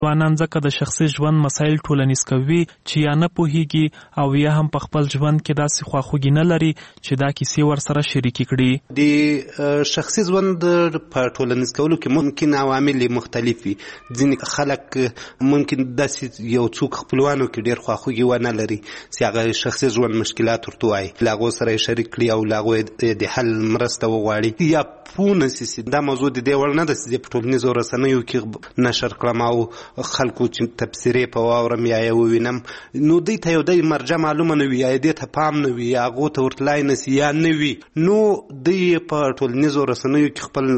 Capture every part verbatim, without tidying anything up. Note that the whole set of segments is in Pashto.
ځوانان ځکه د شخصي ژوند مسایل ټولنیز کوي چې یا نه پوهیږي او یا هم په خپل ژوند کې داسې خواخوږي نه لري چې دا کیسې ورسره شریکې کړي. د شخصي ژوند په ټولنیز کولو کې ممکن عوامل مختلف وي. ځینې خلک ممکن داسې یو څوک خپلوانو کې ډېر خواخوږي ونه لري چې هغه شخصي ژوند مشکلات ورته وایي، له هغو سره یې شریک کړي او له هغو د حل مرسته وغواړي، یا پوه نه شي چې دا موضوع د دې وړ نه ده چې په ټولنیزو رسنیو کې نشر کړم او خلکو چې تبصرې په واورم یا یې ووینم، نو دوی ته یو د مرجع معلومه نه وي، یا دې ته پام نه وي، یا هغو ته ورتلای نه شي یا نه وي، نو دوی په ټولنیزو رسنیو کې خپل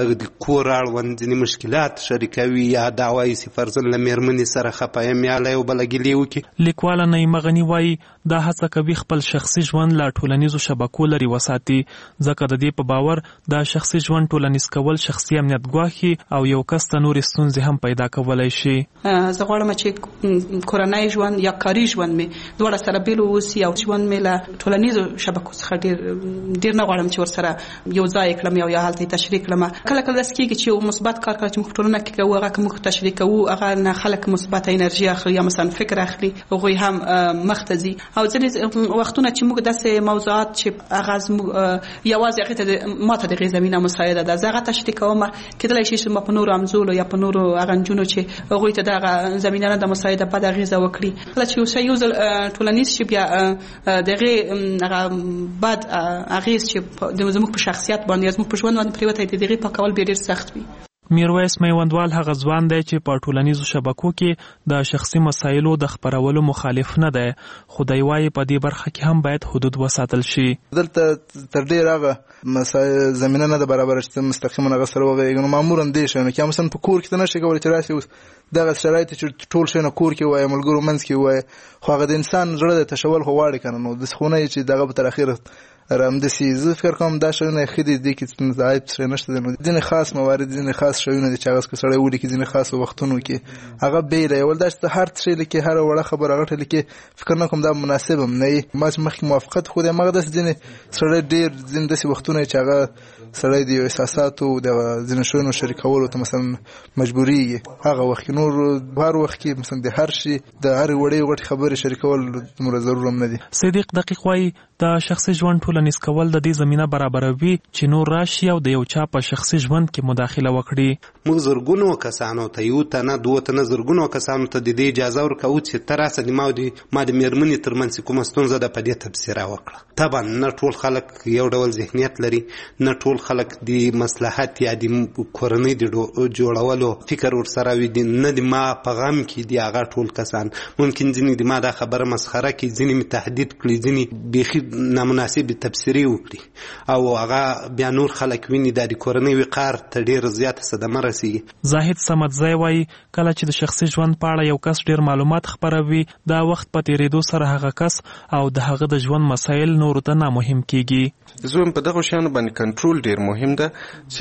کور اړوند ځینې مشکلات شریکوي، یا دا وایي چې فرضاً له مېرمنې سره خفه یم یا له یو بله ګیلې وکړي. لیکواله نعیمه غني وایي دا هڅه کوي خپل شخصي ژوند له ټولنیزو شبکو لرې وساتي، ځکه د دې په باور دا شخصي ژوند ټولنیز کول شخصي امنیت ګواښي او یو کس ته نورې ستونزې هم پیدا کولی شي. زه غواړم چې کورنۍ ژوند یا کاري ژوند مې دواړه سره بیل واوسي او ژوند مې له ټولنیزو شبکو څخه ډېر ډېر نه غواړم چې ورسره یو ځای کړم یا یا هلته یې تشریح کړم. کله کله داسې کېږي چې یو مثبت کار کله چې موږ ټولنه کې کوو هغه که موږ تشریح کوو هغه نه خلک مثبت انرژي اخلي یا مثلا فکر اخلي، هغوی هم مخ ته ځي. او ځینې وختونه چې موږ داسې موضوعات چې هغه زموږ یوازې هغې ته ما ته د هغې زمینه مساعده ده زه هغه تشریح کوم، کېدلی شي چې ما په نورو همزولو یا په نورو هغه نجونو چې هغوی ته دغه زمینه نه ده مساعده بد اغېزه وکړي. کله چې یو شی یو ځل ټولنیز شي بیا د هغې هغه بد اغېز چې زموږ په شخصیت باندې یا زموږ په ژوند باندې پرېوتی دی د هغې پاکول بیا ډېر سخت وي. میرویس میوندوال هغه ځوان دی چې په ټولنیزو شبکو کې د شخصي مسایلو د خپرولو مخالف نه دی، خو دی وایي په دې برخه کې هم باید حدود وساتل شي. دلته تر ډېر هغه مسایل زمینه نه ده برابره چې مستقیما هغه سره وغږېږو. نو معمولا دې شیانو کې مثلا په کور کې ته نشي کولی چې راشي اوس دغه شرایط چې ټول شی نه کور کې ووایه ملګرو منځ کې ووایه، خو هغه د انسان زړه د تشول خو غواړي که نه، نو داسې خو نه یي چې دغه به تر اخره همداسې زه فکر کوم دا شیونه یې ښه دي، دې کې عیب څه نشته دی. نو ځینې خاص موارد ځینې خاص شیونه دي چې هغه که سړی ولیکي ځینې خاصو وختونو کې هغه بېله یول دا چې هر څه لیکي هره وړه خبره غټه لیکي، فکر نه کوم دا مناسب هم نه وي. ما چې مخکې موافقت خو دی هماغه داسې ځینې سړی ډېر ځینې داسې وختونه چې هغه سړی د یو احساساتو د ځینې شیونو شریکولو ته مثلا مجبورېږي، هغه وخت کې نور هر وخت کې مثلا د هر شي د هرې وړې غټې خبرې شریکول دومره ضرور هم نه دي. صدیق دقیق وایي د شخصي ژوند ټولنیز کول د دې زمینه برابروي چې نور راشي او د یو چا په شخصي ژوند کې مداخله وکړي. موږ زرګونو کسانو ته یو تنه دوه تنه زرګونو کسانو ته د دې اجازه ورکوو چې ته راسه د ما د ما د مېرمنې ترمنځ کومه ستونزه ده په دې تبصره وکړه. طبعا نه ټول خلک یو ډول ذهنیت لري، نه ټول خلک د مصلحت یا د کورنۍ د جوړولو فکر ورسره وي، نه د ما په غم کې دي هغه ټول کسان. ممکن ځینې د ما دا خبره مسخره کړي، ځینې مې تهدید کړي، ځینې بیخي نامناسب تبصرې وکړي او هغه بیا نور خلک ویني دا د کورنۍ وقار ته ډېره زیاته صدمه رسېږي. زاهد صمدزی وایي کله چې د شخصي ژوند په اړه یو کس ډېر معلومات خپروي دا وخت په تېرېدو سره هغه کس او د هغه د ژوند مسایل نورو ته نامهم کېږي. زه په دغه شیانو باندې کنټرول ډېر مهم ده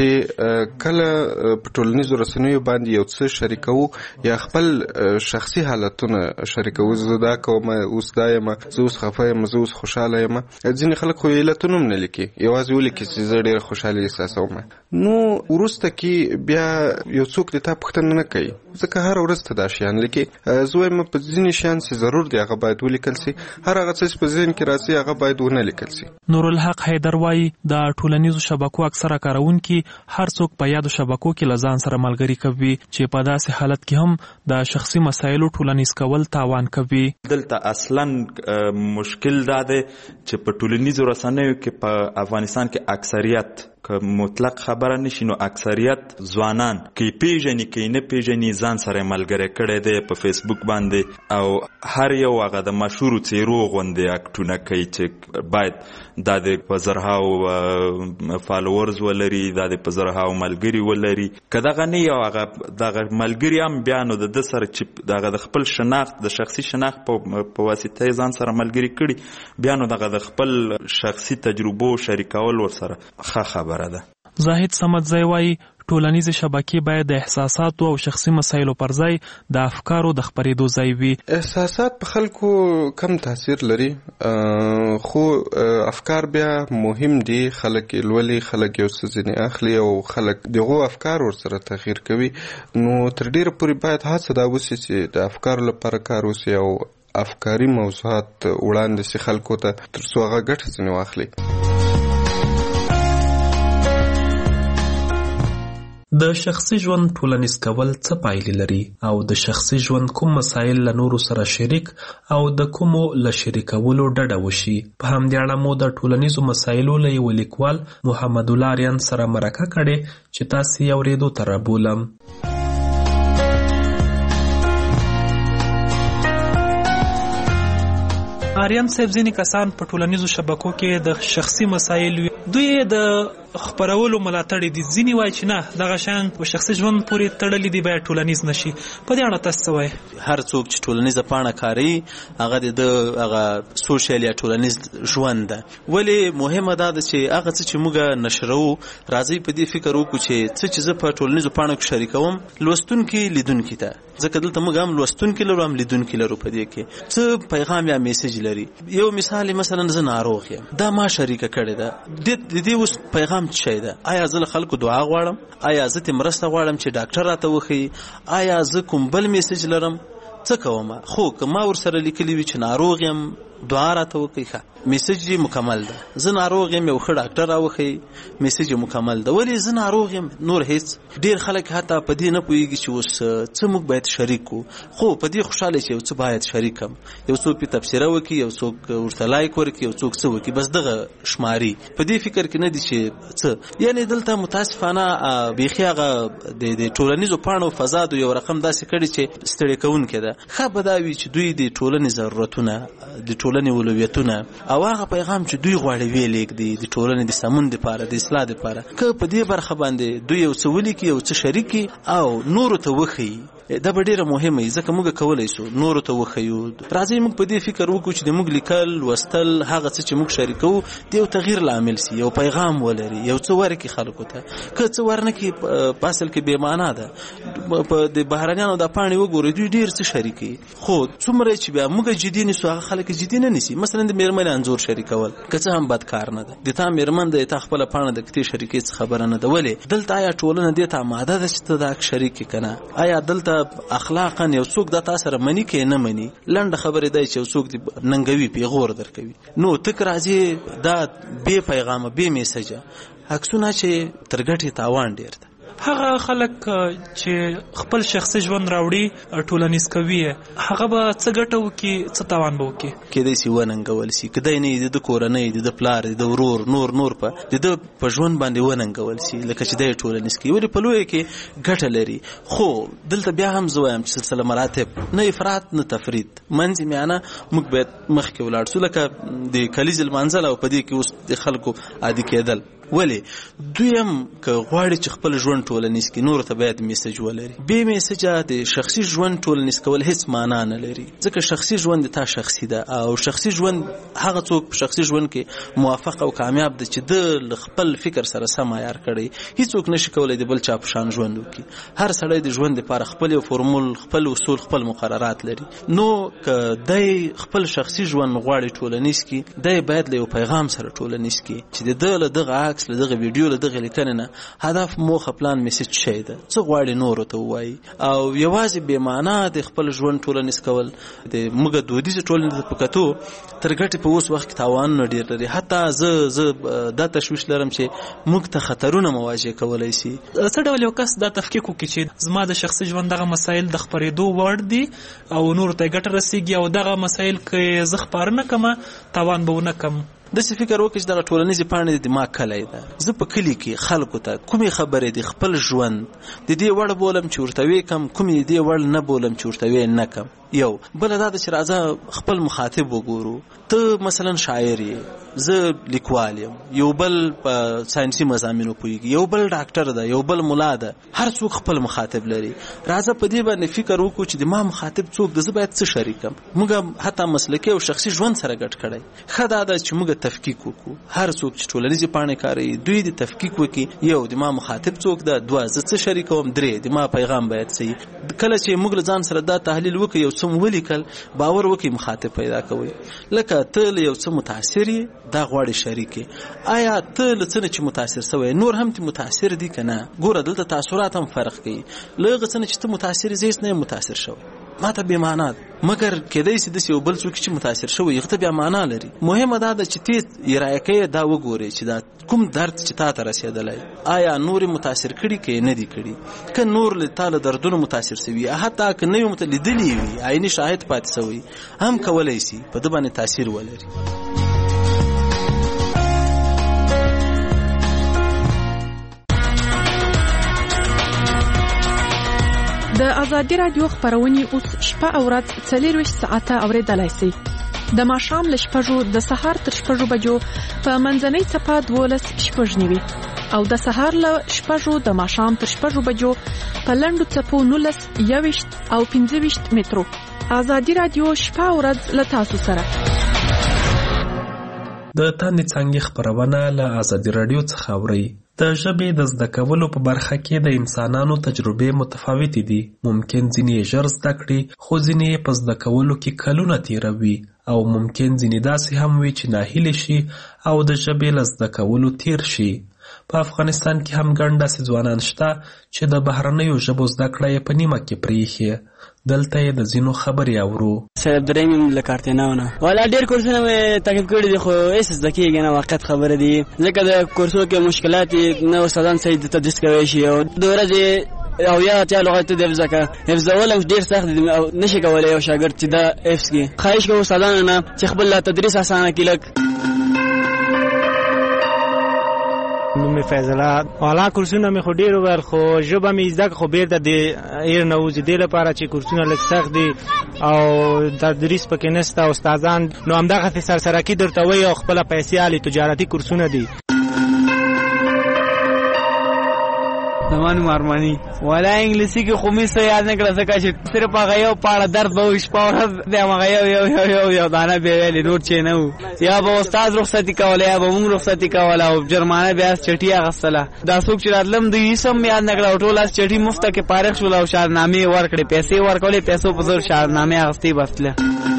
چې کله په ټولنیزو رسنیو باندې یو څه شریکوو یا خپل شخصي حالتونه شریکوو، زه دا کوم اوس دا یم، زه اوس خفه یم، زه اوس خوشحاله یم. ځینې خلک خو علتونه هم نه لیکي، یوازې ولیکي چې زه ډېره خوشحالي احساسوم. نو وروسته کې بیا یو څوک د تا پوښتنه نه کوي، ځکه هره ورځ ته دا شیان لیکي. زه وایم په ځینې شیان چې ضرور دی هغه باید ولیکل سي، هر هغه څه چې په ذهن کې راځي هغه باید ونه لیکل سي. نورالحق حیدر وایي د ټولنیزو شبکو اکثره کاروونکي هر څوک په یادو شبکو کې له ځان سره ملګري کوي چې په داسې حالت کې هم د شخصي مسایلو ټولنیز کول تاوان کوي. دلته اصلا مشکل دا دی چې په ټولنیزو رسنیو کې په افغانستان کې اکثریت که مطلق خبره نشي نو اکثریت ځوانان کې پیژني کې نه پیژني ځان سره ملګری کړی دی په فیسبوک باندې او هر یو هغه د مشهورو څیرو غوندې اکټونه کوي چې باید دا د په زرهاو فالوورز ولري، دا د په زرهاو ملګري ولري. که دغه نه یو هغه دغه ملګري هم بیا نو د ده سره چې دغه د خپل شناخت د شخصي شناخت په واسطه یې ځان سره ملګري کړي، بیا نو دغه د خپل شخصي تجربو شریکول ورسره ښه خبره ده. زاهد صمدزی وایي ټولنیزې شبکې باید د احساساتو او شخصي مسایلو پر ځای د افکارو د خپرېدو ځای وي. احساسات په خلکو کم تاثیر لري، خو افکار بیا مهم دي. خلک لولي، خلک یو څه ځینې اخلي او خلک دغو افکار ورسره تغییر کوي. نو تر ډیره پورې باید هڅه دا وشي چې د افکارو لپاره کار وشي او افکاري موضوعات وړاندې شي خلکو ته، تر څو هغه ګټه ځینې واخلي. د شخصي ژوند ټولنیز کول څه پایلې لري او د شخصي ژوند کوم مسایل له نورو سره شریک او د کومو له شریکولو ډډه وشي؟ په همدې اړه مو د ټولنیزو مسایلو له یو لیکوال محمد الله آریان سره مرکه کړې چې تاسې یې اورېدو ته رابولم. آریان صاحب، ځینې کسان په ټولنیزو شبکو کې د شخصي مسایل وي، دوی د خپرولو ملاتړ دي. ځینې وایي چې نه، دغه شیان په شخصي ژوند پورې تړلي دي، باید ټولنیز نشي. په دې اړه تاسو څه وایي؟ هر څوک چې ټولنیزه پاڼه کاروي هغه د هغه سوشل یا ټولنیز ژوند ده. ولې مهمه ده چې هغه څه چې موږ نشرو، راځي په دې فکر وکړو چې څه چې زه په ټولنیزو پاڼو کې شریکوم لوستونکي لیدونکي ته، ځکه دلته موږ هم لوستونکي لرو هم لیدونکي لرو. په دې کې څه پیغام یا میسج لري. یو مثال مثلا زه ناروغ یم، دا ما شریکه کړې ده، د دې اوس پیغام څه شی ده؟ آیا زه له خلکو دعا غواړم؟ آیا زه ته مرسته غواړم چې ډاکټر راته وښیي؟ آیا زه کوم بل میسج لرم؟ څه کوم؟ خو که ما ورسره لیکلی وي چې ناروغ یم، دعا راته وکړي، ښه میسج یې مکمل ده. زه ناروغ یم، یو ښه ډاکټر راوښیي، میسج یې مکمل ده. ولې زه ناروغ یم نور هیڅ؟ ډېر خلک حتی په دې نه پوهېږي چې اوس څه موږ باید شریک کړو، خو په دې خوشحاله چې یو څه باید شریک کړم. یو څوک پې تبصره وکړي، یو څوک ورته لایک ورکړي، یو څوک څه وکړي، بس دغه شماري. په دې فکر کې نه دي چې څه. یعنې دلته متاسفانه بیخي هغه د ټولنیزو پاڼو فضا د یو رقم داسې کړي چې ستړی کوونکی ده. ښه به دا وي چې دوی د ټولنې ضرورتونه، د ټولنې اولویتونه او هغه پیغام چې دوی غواړي ویې لېږدي د ټولنې د سمون دپاره، د اصلاح دپاره، که په دې برخه باندې دوی یو څه ولیکي، یو څه شریک کړي او نورو ته وښیي، دا به ډېره مهمه وي. ځکه موږ کولی شو نورو ته وښیو. راځئ موږ په دې فکر وکړو چې د موږ لیکل، لوستل، هغه څه چې موږ شریکوو د یو تغییر لامل سي، یو پیغام ولري، یو څه ورکړي خلکو ته. که څه ورنکړي په اصل کې بې معنا ده. په د بهرنیانو دا پاڼې وګورئ، دوی ډېر څه شریکوي، خو څومره چې بیا موږ جدي نیسو هغه خلک جدي نه نیسي. مثلا د مېرمنې انځور شریکول که څه هم بد کار نه ده. د تا مېرمن ده، تا خپله پاڼه د کتې شریکۍ څه خبره نه ده. ولې دلته آیا ټولنه دې ته آماده ده چې ته دا شریک کړې که نه؟ آیا دلته اخلاق یو څوک دا تا سره مني که نه مني؟ لنډه خبرې دی چې یو څوک دې ننګوي، پیغور درکوي. نو تک راځي دا بې پیغامه، بې میسجه عکسونه چې تر ګټې تاوان ډېر ده. هغه خلک چې خپل شخصي ژوند راوړي ټولنیز کوي، هغه به څه ګټه وکړي، څه تاوان به وکړي؟ کېدای شي وننګول شي، کدی نه د کورنۍ، د پلار، د ورور، نور نور په د په ژوند باندې وننګول شي، لکه چې دی ټولنیز کوي. ولې په لویه کې ګټه لري. خو دلته بیا هم زه وایم چې سلسله مراتب، نه افراط نه تفرید، منځ میانه موږ باید مخکې ولاړ شو، لکه د کلیزې لمانځل او په دې کې اوس د خلکو عادي کېدل. ولې دویم که غواړي چې خپل ژوند ټولنیز کړي، نور ته باید میسج ولري. بې میسجه د شخصي ژوند ټولنیز کول هیڅ معنا نه لري، ځکه شخصي ژوند تا شخصي ده او شخصي ژوند هغه څوک په شخصي ژوند کې موفق او کامیاب ده چې د خپل فکر سره سم عیار کړي. هیڅوک نشي کولی د بل چا په شان ژوند وکړي. هر سړی د ژوند لپاره خپل یو فورمول، خپل اصول، خپل مقررات لري. نو که دی خپل شخصي ژوند غواړي ټولنیز کړي، دی باید له یو پیغام سره ټولنیز کړي چې د ده له دغه عکس، له دغه ویډیو، له دغه لیکنې نه هدف، موخه، پلان، میسج شی ده، څه غواړي نورو ته ووایي. او یوازې بې معنا د خپل ژوند ټولنیز کول د موږ دودیزې ټولنې ته په کتو تر ګټې په اوس وخت کې تاوانونه ډېر لري. حتی زه زه دا تشویش لرم چې موږ ته خطرونه مواجه کولی شي. څه ډول یو کس دا تفکیک وکړي چې زما د شخصي ژوند دغه مسایل د خپرېدو وړ دي او نورو ته ګټه رسېږي او دغه مسایل که زه خپاره نه کړم تاوان به ونه کړم؟ داسې فکر وکړي چې دغه ټولنیزې پاڼې د دماغ کلی ده. زه په کلي کې خلکو ته کومې خبرې د خپل ژوند د دې وړ بولم چې ورته ویې کړم، کومې د دې وړ نه بولم چې ورته ویې نه کړم. یو بل دا چې راځه خپل مخاطب وګورو. ته مثلا شاعر یې، زه لیکوال یم، یو بل په ساينسي مضامینو پوهیږي، یو بل ډاکټر ده، یو بل ملا ده، هر څوک خپل مخاطب لري. راځه په دې باندې فکر وکړو چې د ما مخاطب څوک د، زه باید څه شریکم. موږ حتی مسلکي او شخصي ژوند سره ګډ کړی. ښه دا ده چې موږ تفکیک وکړو. هر څوک چې ټولنیزې پاڼې کاروي دوی د تفکیک وکړي. یو د ما مخاطب څوک ده، دوه زه څه شریکوم، درې د ما پیغام باید صحیح. کله چې موږ له ځان سره دا تحلیل وکړو، یو څه ولیکل، باور وکړي مخاطب پیدا کوي. لکه ته له یو څه متاثر یې، دا غواړي شریک یې. آیا ته له څه نه چې متاثر سوی نور هم ته متاثر دي که نه؟ ګوره دلته تاثرات هم فرق کوي. له هغه څه نه چې ته متاثر یې، زه هېڅ نه یم متاثر شوی، ما ته بې معنا ده. مګر کېدای شي داسې یو بل څوک چې متاثر شوی هغه ته بیا معنا لري. مهمه دا ده چې ته ارایه کوې دا وګورې چې دا کوم درد چې تا ته رسېدلی، آیا نور یې متاثر کړي که نه دي کړي؟ که نور له تا له دردونو متاثر سوي، حتی که نه یې لیدلي وي، عیني شاهد پاتې سوی، هم کولی شي په ده باندې تاثیر ولري. د ازادي رادیو خبرونه اوس شپه او ورځ څلورویشت ساعته اوریدلای شئ. د ماښام له شپږو د سهار تر شپږو بجو په منځنۍ څپه دولس شپږ نیوي او د سهار له شپږو د ماښام تر شپږو بجو په لنډو څپو نولس یوویشت او پنځه ویشت مترو. ازادي رادیو شپه او ورځ له تاسو سره. د تاندې څانګې خبرونه له ازادي رادیو څخه اورئ. د ژبې د زده کولو په برخه کې د انسانانو تجربې متفاوتې دي. ممکن ځینې یې ژر زده کړي، خو ځینې یې په زده کولو کې کلونه تیروي، او ممکن ځینې داسې هم وي چې ناهیلې شي او د ژبې له زده کولو تیر شي. په افغانستان کې هم ګڼ داسې ځوانان شته چې د بهرنیو ژبو زده کړه یې په نیمه کې پرېښې. دلته یې د ځینو خبرې اورو. سید عبدالرحیم یم له کارتیناونه. والا ډېر کورسونه مې تعقیب کړي دي، خو هېڅ زده کېږي نه، واقعیت خبره دي. ځکه د کورسونو کې مشکلات دي، نه استادان صحیح تدریس کولی شي، او د ورځې او یا اتیا لغات ته د حفظ که حفظول هم ډېر سخت دي، او نشي کولی یو شاګرد چې دا حفظ کړي. خواهش کوم استادانو نه چې خپل تدریس اسانه کړي. لږ نوم فیض الله. والا کورسونه مې خو ډېر وویل، خو ژبه مې زده کړه، خو بېرته د ایر نه وځي. دې لپاره چې کورسونه لږ سخت دي او تدریس پکې نشته، استادان نو همدغسې سرسرکي درته وایي او خپله پیسې اخلي. تجارتي کورسونه دي. زما نوم ارماني. والا انګلیسي کې خو مې څه یاد نه کړه، ځکه چې صرف هغه یو پاړه درد به و شپه ورځ د همغه یو یو یو یو یو دانه بیا ویلې، نور چې نه و. یا به استاد رخصتي کوله یا به مونږ رخصتي کوله، او جرمانه بیا چټي اخیستله. دا څوک چې راتلم دوی هېڅ هم یاد نه کړه، او ټول چټي مفته کې فارغ شول او شهادتنامې ورکړې، پیسې ورکولې، پیسو په زور شهادتنامې اخیستې بس تله.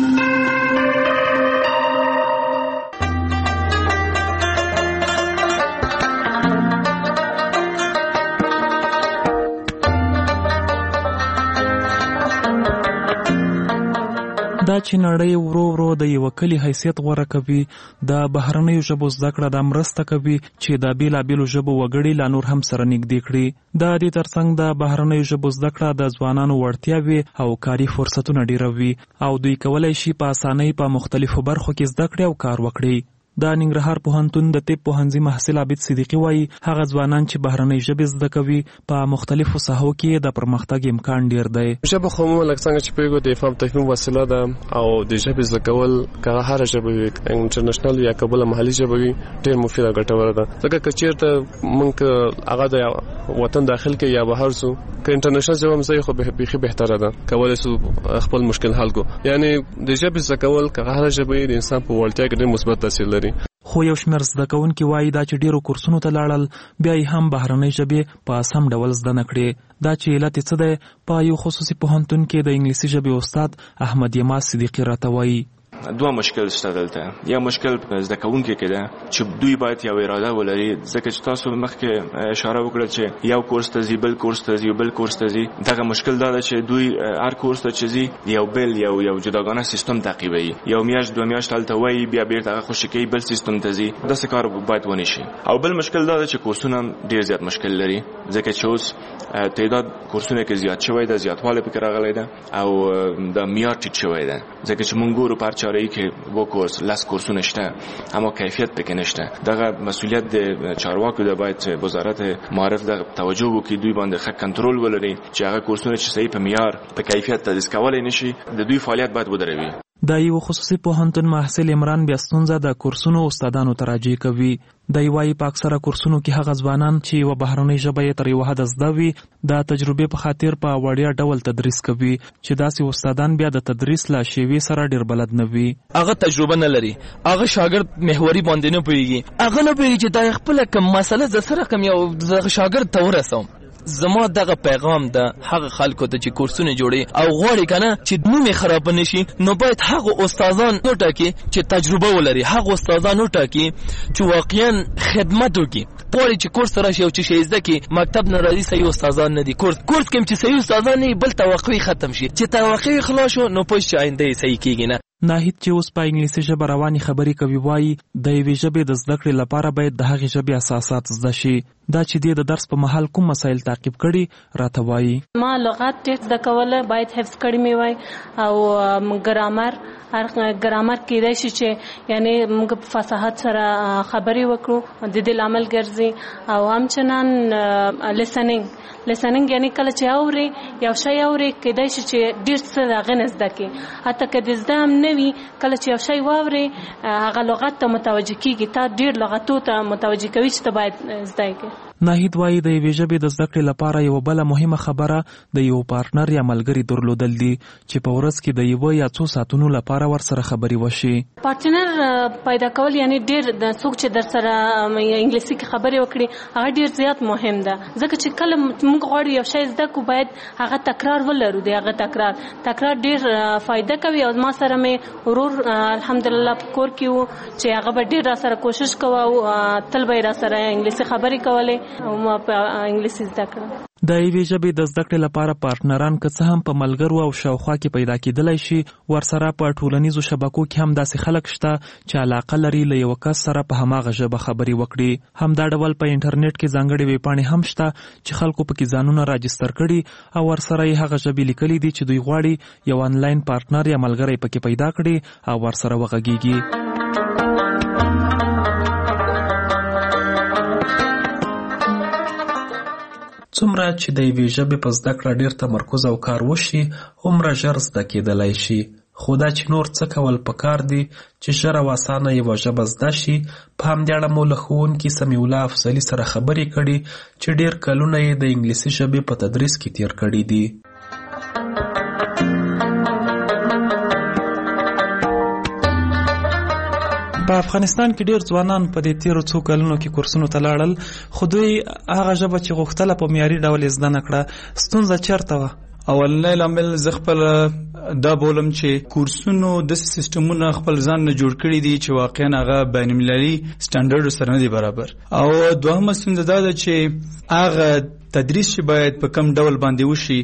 دا چې نړۍ ورو ورو د یو کلي حیثیت غوره کوي، د بهرنیو ژبو زده کړه دا مرسته کوي چې د بیلابیلو ژبو وګړي لا نور هم سره نږدې کړي. د دې ترڅنګ د بهرنیو ژبو زده کړه د ځوانانو وړتیاوې او کاري فرصتونه ډیروي، او دوی کولی شي په اسانۍ په مختلفو برخو کې زده کړي او کار وکړي. د ننګرهار پوهنتون د طب پوهنځي محصل عابد صدیقي وایي هغه ځوانان چې بهرنۍ ژبې زده کوي په مختلفو ساحو کې د پرمختګ امکان ډیر دی. ژبه خو مو لکه څنګه چې پوهیږو د افهام تفهیم وسیله ده، او د ژبې زده کول که هره ژبه وي، انټرنیشنل یا که بله محلي ژبه وي، ډېر مفید او ګټوره ده. ځکه که چېرته موږ هغه د وطن داخل کې یا بهر سو، که انټرنیشنل ژبه هم صحیح، خو بیخي بهتره ده، کولی سو خپل مشکل حل کو. یعنی د ژبې زده کول که هره ژبه وي، د انسان په وړتیا کې ډېر مثبت تاثیر لري. خو یو شمېر زده کوونکي وایي دا چې ډېرو کورسونو ته لاړل بیا یې هم بهرنۍ ژبې په سم ډول زده نه کړې. دا چې علت یې څه دی، په یو خصوصي پوهنتون کې د انګلیسي ژبې استاد احمد یما صدیقي راته وایي. دوه مشکل شته دلته. یا مشکل زده کوونکي کې ده چې دوی باید یو اراده ولري، ځکه چې تاسو مخکې اشاره وکړه چې یو کورس ته ځي، بل کورس ته ځي، بل کورس ته ځي. دغه مشکل دا ده چې دوی هر کورس ته چې ځي یو بل یو یو جداګانه سیستم تعقیبوي، یو میاشت دوه میاشت هلته وایي، بیا بیرته هغه خوشي کوي، بل سیستم ته ځي. داسې کار باید ونه شي. او بل مشکل دا ده چې کورسونه ډېر زیات مشکل لري، ځکه چې اوس تعداد کورسونه کې زیات شوی ده، زیاتوالی پکې راغلی ده، او د معیار ټیټ شوی ده. ځکه چې موږ ګورو په هر چاره ای که و کورس لاس کورسونه شته اما کیفیت پکې نشته. دغه مسؤلیت د چارواکو د باید وزارت معارف د توجه وکړي، دوی باندې ښه کنټرول ولري چې هغه کورسونه چې صحیح په معیار په کیفیت تدریس کولای نشي د دوی فعالیت باید ودروي. د یو خصوصي پوهنتون محصل عمران بیا ستونزه د کورسونو استادانو ته راجع کوي. د وايي په اکثره کورسونو کې هغه ځوانان چې یوه بهرنۍ ژبه یې تر یوه حده زده وي د تجربې په خاطر په وړیا ډول تدریس کوي چې داسې استادان بیا د تدریس له شیوې سره ډېر بلد نه وي. هغه تجربه نه لري، هغه شاګرد محوري باندې نه پوهېږي، هغه نه پوهېږي چې دا خپله کوم مسله زه سره کوم یو شاګرد ته ورسوم. زما دغه پیغام د هغه خلکو ته چې کورسونه جوړي او غواړي کنه چې نوم یې خراب نشي، نو باید هغه استادان وټاکي چې تجربه ولري، هغه استادان وټاکي چې واقعا خدمت وکړي. غواړي چې کورس راشي او چې شي زده کی مکتب نه راځي صحیح استادان نه دي، کورس کورس کوم چې صحیح استادان نه بل توقع ختم شي، چې توقع خلاص شو نو پوه شي آینده صحیح کیږي نه. ناهید چې اوس په انګلیسي ژبه رواني خبرې کوي وایي د یوې ژبې د زده کړې لپاره باید د هغې ژبې اساسات زده شي. دا چې دی د درس په مهال کوم مسایل تعقیب کړي راته وایي. ما لغات ډېر زده کوله، باید حفظ کړي مې وای او ګرامر ګرامر کېدای شي چې یعنی موږ په فصاحت سره خبرې وکړو د دې لامل ګرځي. او همچنان لیسنینګ لیسنینګ یعنی کله چې اوري یو شی اوري کېدای شي چې ډېر څه د هغې نه زده کړي، حتی که د زده هم نه وي کله چې یو شی واوري هغه لغت ته متوجه کېږي، تا ډېر لغتو ته متوجه کوي چې ته باید زده کړې. ناهید وایي د یوې ژبې د زده کړې لپاره یوه بله مهمه خبره د یو پارتنر یا ملګري درلودل دي چې په ورځ کې د یوه یا څو ساعتونو لپاره ورسره خبرې وشي. پارتنر پیدا کول یعنی ډېر د څوک چې در سره انګلیسي کې خبرې وکړي هغه ډېر زیات مهم ده، ځکه چې کله موږ غواړو یو شی زده کړو باید هغه تکرار ولرو. د هغه تکرار تکرار ډېر فایده کوي. او ما سره مې ورور الحمدلله په کور کې و چې هغه به ډېر را سره کوشش کوه او تل به یې را سره انګلیسي خبرې کولې او ما په انګلیسي زده کړم. د یوې ژبې د زده کړې لپاره پارتنران که څه هم په ملګرو او شاوخوا کې پیدا کېدلی شي، ورسره په ټولنیزو شبکو کې هم داسې خلک شته چې علاقه لري له یوه کس سره په هماغه ژبه خبرې وکړي. همدا ډول په انټرنیټ کې ځانګړې ویبپاڼې هم شته چې خلکو پکې ځانونه راجستر کړي او ورسره یې هغه ژبې لیکلي دي چې دوی غواړي یو آنلاین پارتنر یا ملګری پکې پیدا کړي او ورسره وغږیږي. څومره چې د یوې ژبې په زده کړه ډېر تمرکز او کار وشي هومره ژر زده کېدلی شي، خو دا چې نور څه کول پکار دي چې ژر او اسانه یوه ژبه زده شي. په همدې اړه مو له ښوونکي سمیع الله افضلي سره خبرې کړي چې ډېر کلونه یې د انګلیسي ژبې په تدریس کې تیر کړي دي. په افغانستان کې ډېر ځوانان په دې تیرو څو کلونو کې کورسونو ته لاړل، خو دوی هغه ژبه چې غوښتله په معیاري ډول یې زده نه کړه. ستونزه چېرته وه؟ اولنی لامل زه خپل دا بولم چې کورسونو داسې سیستمونه خپل ځان نه جوړ کړي دي چې واقعا هغه بین المللي سټنډرډو سره نه دي برابر. او دوهمه ستونزه دا ده چې هغه تدریس چې باید په کم ډول باندې وشي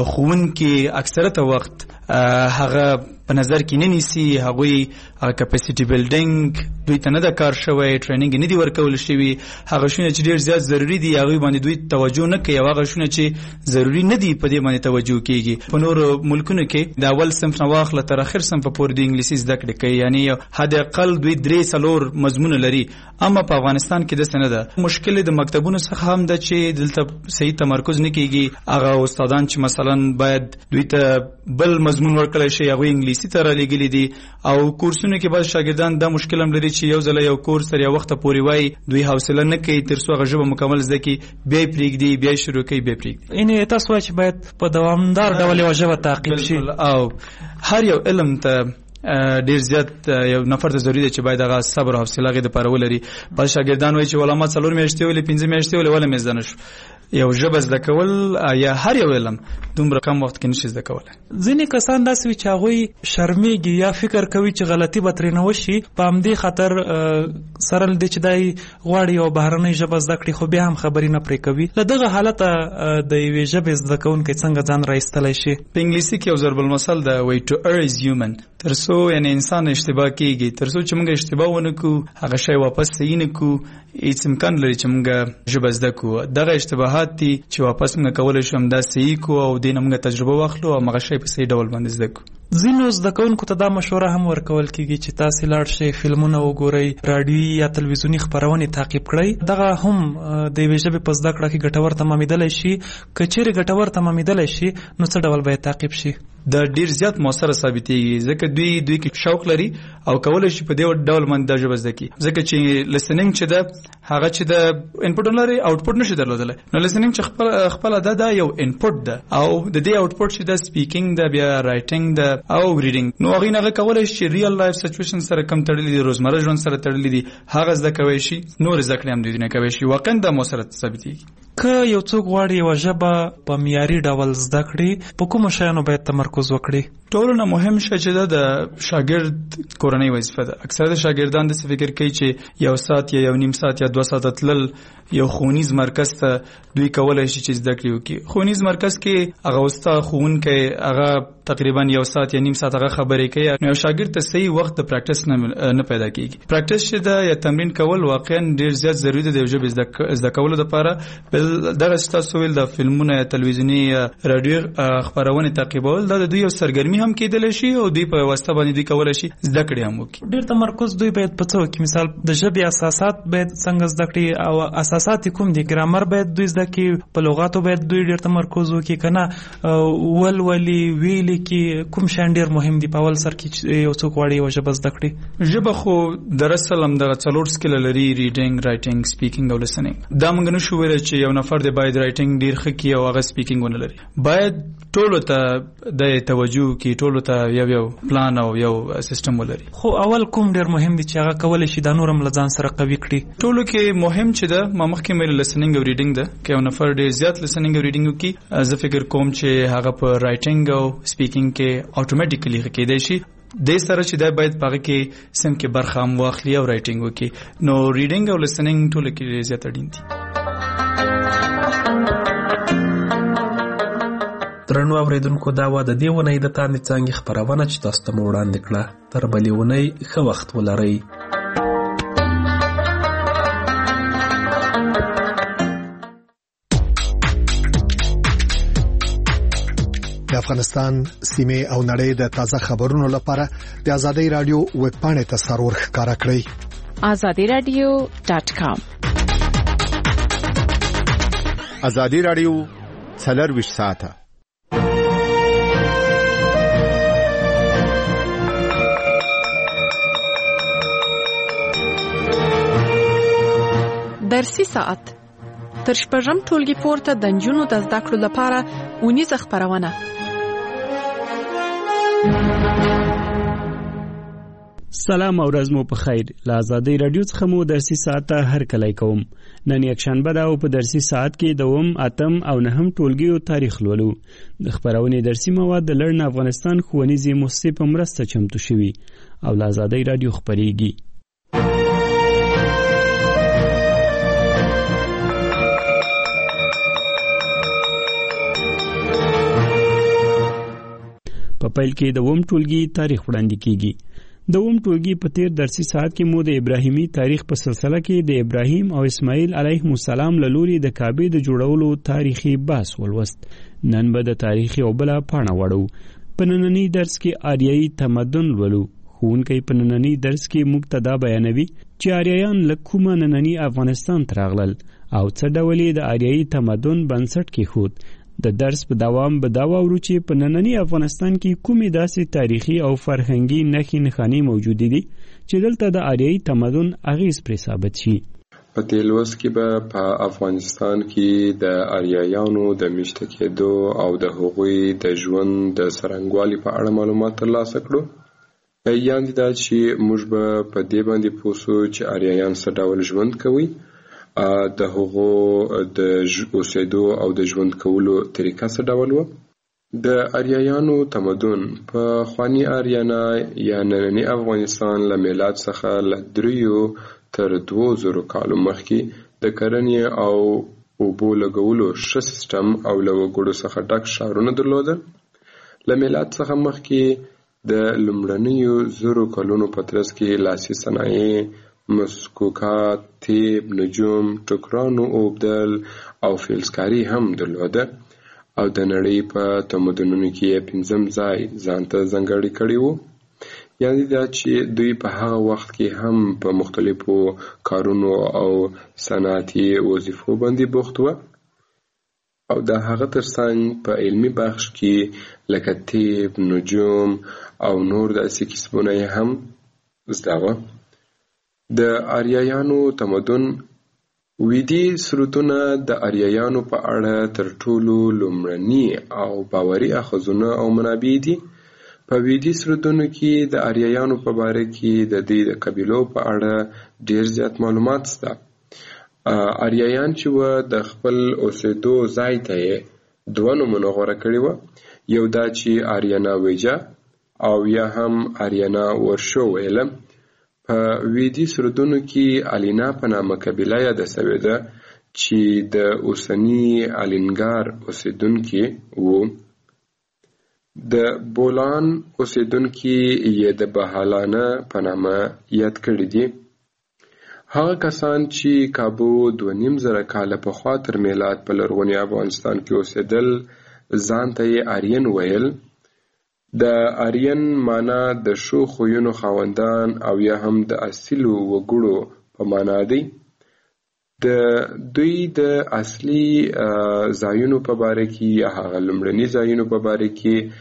ښوونکي اکثرته وخت هغه په نظر کې نه نیسي، هغوی هغه کپاسیټي بلډینګ دوی ته نه ده کار شوی، ټریننګ نه دي ورکول شوي. هغه شونه چې ډېر زیات ضروري دي هغوی باندې دوی توجه نه کوي، او هغه شونه چې ضروري نه دي په دې باندې توجه کېږي. په نورو ملکونو کې د اول صنف نه واخله تر اخر صنفه پورې د انګلیسي زده کړې کوي، یعنی حد اقل دوی درې څلور مضمونه لري. اما په افغانستان کې داسې نه ده. مشکل د مکتبونو څخه هم ده چې دلته صحیح تمرکز نه کېږي. هغه استادان چې مثلا باید دوی ته بل مضمون ورکړی شي هغوی انګلیسي ته رالیږلي دي. او کورسونو کې بعض شاګردان دا مشکل هم لري چې یو ځله یو کورس تر یو وخته پورې وایي، دوی حوصله نه کوي تر څو هغه ژبه مکمل زده کړي، بیا یې پرېږدي، بیا یې شروع کوي، بیا یې پرېږدي. یعنې تاسو وایئ چې باید په دوامدار ډول یوه ژبه تعقیب شي. او هر یو علم ته ډیر زیات یو نفر ته ضروري دی چې باید هغه صبر او حوصله هغې دپاره ولري. بعض شاګردان وایي چې ولا ما څلور میاشتې ولې پنځه میاشتې ولې ولې مې زده نه شو. یو ژبه زده کول یا هر یو علم دومره کم وخت کې نشي زده کولی. ځینې کسان داسې وي چې هغوی شرمېږي یا فکر کوي چې غلطي به ترې نه وشي، په همدې خاطر سره له دې چې دی غواړي یوه بهرنۍ ژبه زده کړي خو بیا هم خبرې نه پرې کوي. له دغه حالته د یوې ژبې زده کوونکی څنګه ځان را ایستلی شي؟ په انګلیسي کې یو ضرب المثل ده وایي to err is human. تر څو یعنې انسان اشتباه کېږي، تر څو چې موږ اشتباه ونه کړو هغه شی واپس صحیح نه کړو، هېڅ امکان لري چې موږ ژبه زده کړو. دغه اشتباهات دي چې واپس موږ کولی شو همدا صحیح کړو او دې نه موږ تجربه واخلو او هغه شی په صحیح ډول باندې زده کړو. ځینو زده کوونکو ته دا مشوره هم ورکول کیږي چې تاسې لاړ شئ فلمونه وګورئ، راډیویي یا تلویزیوني خپرونې تعقیب کړئ. دغه هم د یوې ژبې په زده کړه کې ګټور تمامېدلی شي. که چیرې ګټور تمامېدلی شي نو څه ډول باید تعقیب شي؟ دا ډیر زیات موثره ثابتېږي ځکه دوی دوی کې شوق لري او کولی شي په دې ډول باندې دا ژبه زده کړي. ځکه چې لسننګ چې ده هغه چې د انپوټ لري آوټپوټ نشي درلودلی، نو لسننګ چې خپل خپله ده دا یو انپوټ ده او د دې آوټپوټ چې ده سپیکینګ ده، بیا رایټینګ ده او ریډینګ. نو هغوی نه هغه کولی شي چې ریل لایف سچویشن سره کم تړلي دي، روزمره ژوند سره تړلي دي، هغه زده کوی شي. نور زده کړې هم دوی نه کوی شي. واقعا دا موثره ثابتېږي. که یو څوک غواړي یوه ژبه په معیاري ډول زده کړي، په کومو شیانو باید تمرکز وکړي؟ ټولو نه مهم شی چې ده د شاګرد کورنۍ وظیفه ده. اکثره د شاګردان داسې فکر کوي چې یو ساعت یا یو نیم ساعت یا دوه ساعته تلل یو ښوونیز مرکز ته دوی کولی شي چې زده کړې وکړي. ښوونیز مرکز کې هغه استاد ښوونکی هغه تقریبا یو ساعت یا نیم ساعت هغه خبرې کوي، نو یو شاګرد ته صحیح وخت د پریکټس نه پیدا کېږي. پریکټس چې ده یا تمرین کول واقعا ډېر زیات ضروري ده د یو ژبې زده کولو دپاره. بل دغه چې تاسو ویل د فلمونه یا تلویزیوني یا راډیو خپرونې تعقیبول دا د دوی یو سرګرمي هم کېدلی شي او دوی په واسطه باندې دوی کولی شي زده کړې هم وکړي. ډېر تمرکز دوی باید په څه وکړي؟ مثال د ژبې اساسات باید څنګه زده کړي او اساسات کوم دي؟ ګرامر باید دوی زده کړي، په لغاتو باید دوی ډېر تمرکز وکړي که نه ولولي ویلي کې کوم شیان ډېر مهم دي په اول سر کې چې یو څوک غواړي یوه ژبه زده کړي؟ ژبه خو در اصل همدغه څلور سکیله لري: ریډینګ، رایټینګ، سپیکینګ او لسنینګ. دا موږ نشو ویلی چې یو نفر دی باید رایټینګ ډېر ښه کړي او هغه سپیکینګ ونه لري. باید ټولو ته د توجه کړي، ټولو ته یو یو پلان او یو سیستم ولري. خو اول کوم ډېر مهم دي چې هغه کولی شي دا نور هم له ځان سره قوي کړي؟ ټولو کې مهم چې ده ما مخکې مې لسنینګ او ریډینګ ده. که یو نفر ډېر زیات لسنینګ او ریډینګ وکړي، زه فکر کوم چې هغه په رایټینګ او سپیکینګ کې اټومیټیکلی ښه کېدی شي. دې سره چې دی باید په هغه کې سم کې برخه هم واخلي او رایټینګ وکړي. نو ریډینګ او لسنینګ ټولو کې ډېر زیات اړین دي. درنو اوریدونکو، دا وه د دې اونۍ د تاندې څانګې خپرونه چې تاسو ته مو وړاندې کړه. تر بلې اونۍ ښه وخت ولرئ. د افغانستان سیمه او نړۍ د تازه خبرونو لپاره د آزادۍ رادیو ویب پاڼې ته سرور ښکارا کړئ: آزادی رادیو ډاټ کام. آزادی رادیو څلرویشت ساعته درسي ساعت تر شپږم ټولګي پورته د نجونو د زده کړو لپاره اونیزه خپرونه. سلام او ورځ مو په خیر. له آزادۍ رادیو څخه مو درسي ساعت ته هرکلی کوم. نن یکشنبه ده او په درسي ساعت کې د اووم، اتم او نهم ټولګیو تاریخ لولو. د خپرونې درسي مواد د لړن افغانستان ښوونیزې مؤسسې په مرسته چمتو شوي او له آزادۍ رادیو خپرېږي. په پیل کې د اووم ټولګي تاریخ وړاندې کیږي. د اووم ټولګي په تیر درسي ساعت کې مو د ابراهیمي تاریخ په سلسله کې د ابراهیم او اسماعیل علیهم السلام له لوري د کعبې د جوړولو تاریخي بحث ولوست. نن به د تاریخ یو بله پاڼه وړو. په ننني درس کې آریایي تمدن لولو. ښوونکی په ننني درس کې موږ ته دا بیانوي چې آریایان له کومه ننني افغانستان ته راغلل او څه ډول یې د آریایي تمدن بنسټ کېښود. د درس په دوام به دا واورو چې په ننني افغانستان کې کومې داسې تاریخي او فرهنګي نښې نښانې موجودې دي چې دلته د آریایي تمدن اغېز پرې ثابت شي. په دې لوست کې به په افغانستان کې د آریایانو د میشته کېدو او د هغوی د ژوند د څرنګوالي په اړه معلومات ترلاسه کړو. یعنې دا چې موږ به په دې باندې پوه شو چې آریایان څه ډول ژوند کوي، د هغو د اوسېدو او د ژوند کولو طریقه څه ډول وه. د آریایانو تمدن په خواني آریانا یا ننني افغانستان له میلاد څخه له دریو تر دوو زرو کالو مخکې د کرنې او اوبو لګولو ښه سیستم او له وګړو څخه ډک ښارونه درلودل. له میلاد څخه مخکې د لومړنیو زرو کلونو په ترڅ کې لاسي صنایع، مسکوکات، تیب، نجوم، ټوکرانو اوبدل او فلزکاري هم درلوده او د نړۍ په تمدنونو کې پنځم ځای ځانته ځانګړی کړی وو. یعنی دا چې دوی په هغه وخت کې هم په مختلفو کارونو او صنعتي وظیفو باندې بوخت وو او د هغه ترڅنګ په علمي بخش کې لکه طب، نجوم او نور داسې کسبونه یې هم زده وه. د آریایانو تمدن ویدي سرودونه د آریایانو په اړه تر ټولو لومړني او باوري اخذونه او منابع دي. په ویدي سرودونو کې د آریایانو په باره کې د دې د قبیلو په اړه ډیر زیات معلومات شته. آریایان چې و د خپل اوسېدو ځای ته یې دوه نومونه غوره کړي وه، یو دا چې آریانا ویجا او یا هم آریانا ورشو ویله. په ویدي سرودونو کې الینا په نامه قبیله یاده سوې ده چې د اوسني الینګار اوسېدونکي وو. د بولان اوسېدونکي یې د بهالانه په نامه یاد کړي دي. هغه کسان چې کابو دوه نیم زره کاله پخوا تر میلاد په لرغوني افغانستان کې اوسېدل ځان ته یې آرین ویل. د آرین معنا د ښو خویونو خاوندان او یا هم د اصیلو وګړو په معنا دی. د دوی د اصلي ځایونو په باره کې یا هغه لومړني ځایونو په باره کې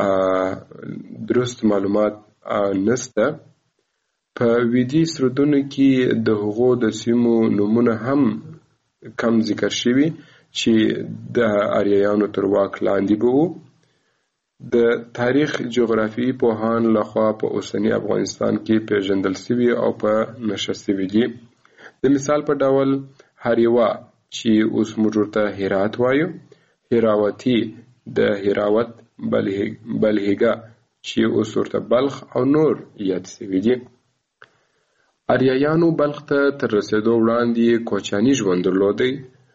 درست معلومات نشته. په ویدي سرودونو کې د هغو د سیمو نومونه هم کم ذکر شوي چې د آریایانو تر واک لاندې به وو. د تاریخ جغرافیایي پوهان لخوا په اوسني افغانستان کې پیژندل شوي او په نشه شوي دي. د مثال په ډول هریوا چې اوس موږ ورته هرات وایو، هراوتی د هراوت، بلهیګا چې اوس ورته بلخ او نور یاد شوي دي. آریایانو بلخ ته تر رسېدو وړاندې کوچاني ژوند درلودی.